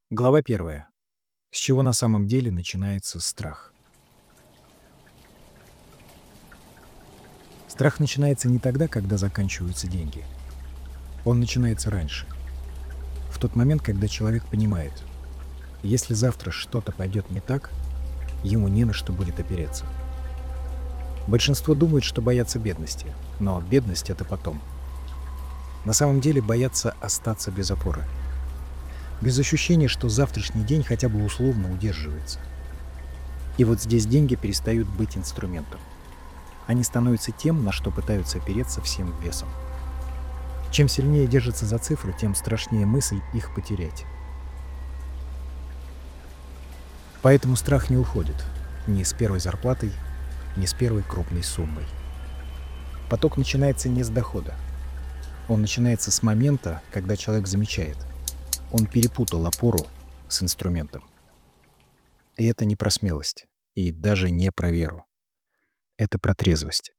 Глава первая. С чего на самом деле начинается страх? Страх начинается не тогда, когда заканчиваются деньги. Он начинается раньше. В тот момент, когда человек понимает, если завтра что-то пойдет не так, ему не на что будет опереться. Большинство думает, что боятся бедности, но бедность — это потом. На самом деле боятся остаться без опоры. Без ощущения, что завтрашний день хотя бы условно удерживается. И вот здесь деньги перестают быть инструментом. Они становятся тем, на что пытаются опереться всем весом. Чем сильнее держатся за цифры, тем страшнее мысль их потерять. Поэтому страх не уходит ни с первой зарплатой, ни с первой крупной суммой. Поток начинается не с дохода. Он начинается с момента, когда человек замечает. Он перепутал опору с инструментом. И это не про смелость, и даже не про веру. Это про трезвость.